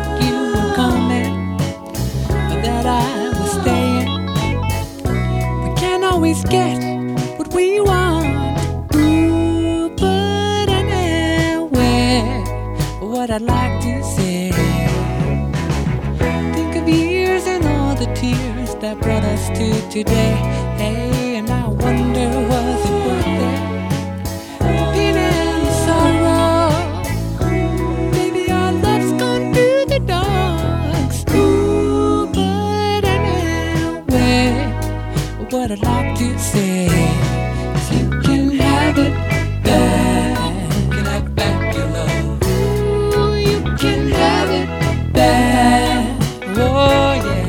you were coming, that I was staying. We can't always get what we want. Ooh, but anyway, what I'd like to say, think of years and all the tears that brought us to today. Hey, and I wonder, was it worth it? The pain and the sorrow, baby, our love's gone through the dogs. Ooh, but anyway, what I'd like to say is you can have it back. You can have back your love. Ooh, you can have it back. Oh yeah.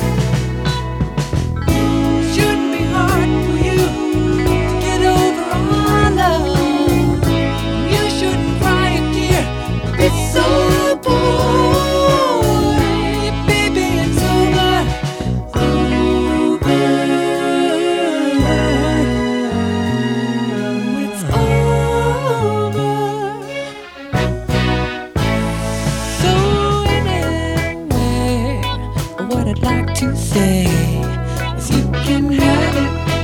Shouldn't be hard for you to get over our love. You shouldn't cry a tear. It's so boy, baby, it's over. Over. It's over. So anyway, what I'd like to say is you can have it